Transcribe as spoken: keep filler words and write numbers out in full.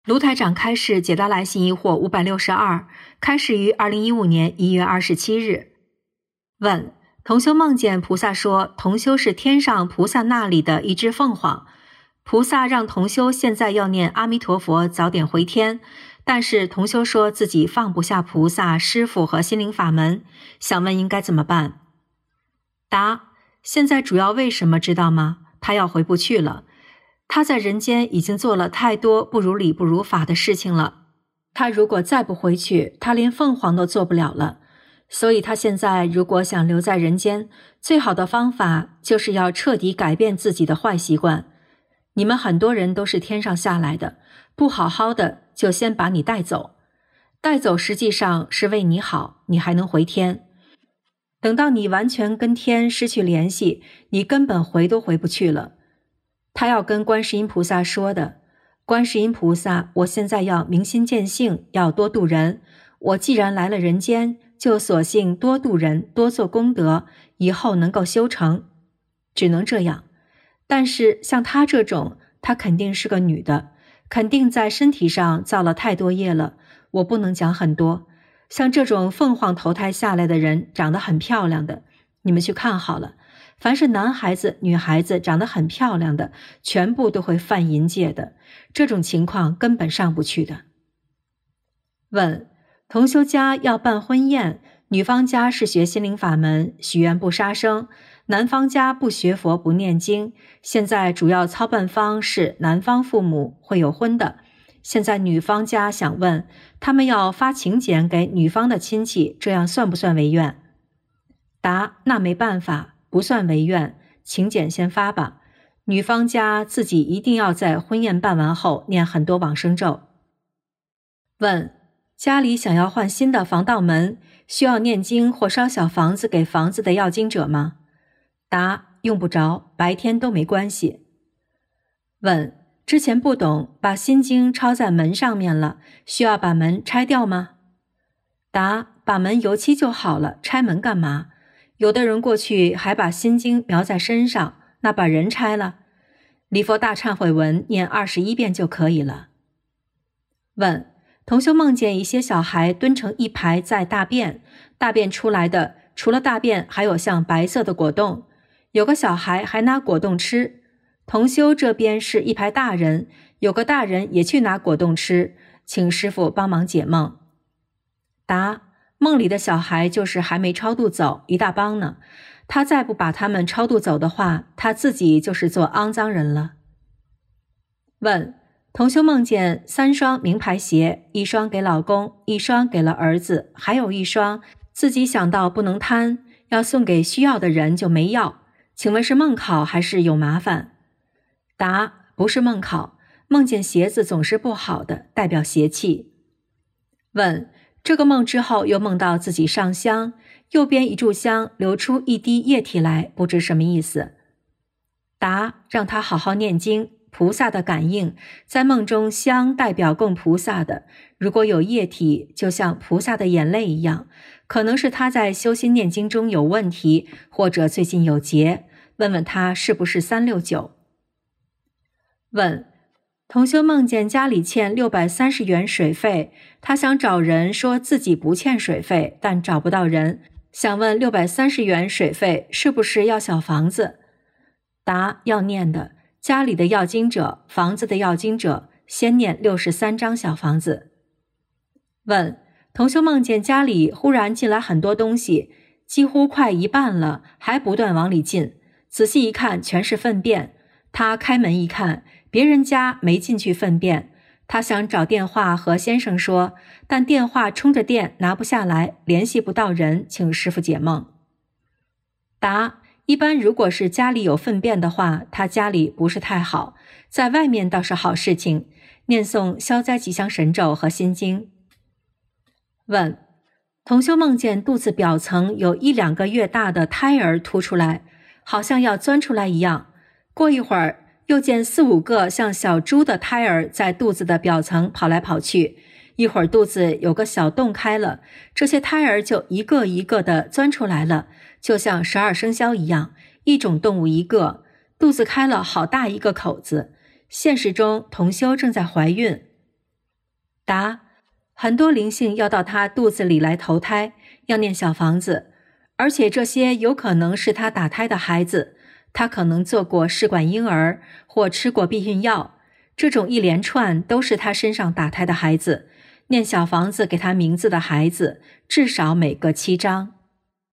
卢台长开示解答来信疑惑五百六十二，开始于二零一五年一月二十七日。问：同修梦见菩萨说，同修是天上菩萨那里的一只凤凰，菩萨让同修现在要念阿弥陀佛，早点回天，但是同修说自己放不下菩萨、师父和心灵法门，想问应该怎么办？答：现在主要为什么知道吗？他要回不去了。他在人间已经做了太多不如理不如法的事情了，他如果再不回去，他连凤凰都做不了了。所以他现在如果想留在人间，最好的方法就是要彻底改变自己的坏习惯。你们很多人都是天上下来的，不好好的就先把你带走，带走实际上是为你好，你还能回天。等到你完全跟天失去联系，你根本回都回不去了。他要跟观世音菩萨说的，观世音菩萨，我现在要明心见性，要多度人，我既然来了人间，就索性多度人，多做功德，以后能够修成，只能这样。但是像她这种，她肯定是个女的，肯定在身体上造了太多业了，我不能讲很多。像这种凤凰投胎下来的人，长得很漂亮的，你们去看好了，凡是男孩子、女孩子长得很漂亮的，全部都会犯淫戒的，这种情况根本上不去的。问：同修家要办婚宴，女方家是学心灵法门，许愿不杀生，男方家不学佛不念经，现在主要操办方是男方父母，会有婚的。现在女方家想问，他们要发请柬给女方的亲戚，这样算不算违愿？答：那没办法，不算违愿，请柬先发吧。女方家自己一定要在婚宴办完后念很多往生咒。问：家里想要换新的防盗门，需要念经或烧小房子给房子的要经者吗？答：用不着，白天都没关系。问：之前不懂，把心经抄在门上面了，需要把门拆掉吗？答：把门油漆就好了，拆门干嘛？有的人过去还把心经描在身上，那把人拆了。礼佛大忏悔文念二十一遍就可以了。问：同修梦见一些小孩蹲成一排在大便，大便出来的除了大便还有像白色的果冻，有个小孩还拿果冻吃。同修这边是一排大人，有个大人也去拿果冻吃，请师父帮忙解梦。答：梦里的小孩就是还没超度走，一大帮呢，他再不把他们超度走的话，他自己就是做肮脏人了。问：同修梦见三双名牌鞋，一双给老公，一双给了儿子，还有一双自己想到不能贪，要送给需要的人就没要，请问是梦考还是有麻烦？答：不是梦考，梦见鞋子总是不好的，代表邪气。问：这个梦之后又梦到自己上香，右边一炷香流出一滴液体来，不知什么意思。答：让他好好念经，菩萨的感应，在梦中香代表供菩萨的，如果有液体，就像菩萨的眼泪一样，可能是他在修心念经中有问题，或者最近有劫，问问他是不是三六九。问：同修梦见家里欠六百三十元水费，他想找人说自己不欠水费，但找不到人，想问六百三十元水费是不是要小房子？答：要念的，家里的要经者，房子的要经者，先念六十三张小房子。问：同修梦见家里忽然进来很多东西，几乎快一半了，还不断往里进，仔细一看全是粪便，他开门一看，别人家没进去粪便，他想找电话和先生说，但电话充着电拿不下来，联系不到人，请师父解梦。答：一般如果是家里有粪便的话，他家里不是太好，在外面倒是好事情，念诵消灾吉祥神咒和心经。问：同修梦见肚子表层有一两个月大的胎儿凸出来，好像要钻出来一样，过一会儿又见四五个像小猪的胎儿在肚子的表层跑来跑去，一会儿肚子有个小洞开了，这些胎儿就一个一个的钻出来了，就像十二生肖一样，一种动物一个，肚子开了好大一个口子。现实中同修正在怀孕。 答：很多灵性要到他肚子里来投胎，要念小房子，而且这些有可能是他打胎的孩子，他可能做过试管婴儿或吃过避孕药，这种一连串都是他身上打胎的孩子，念小房子给他名字的孩子，至少每个七张。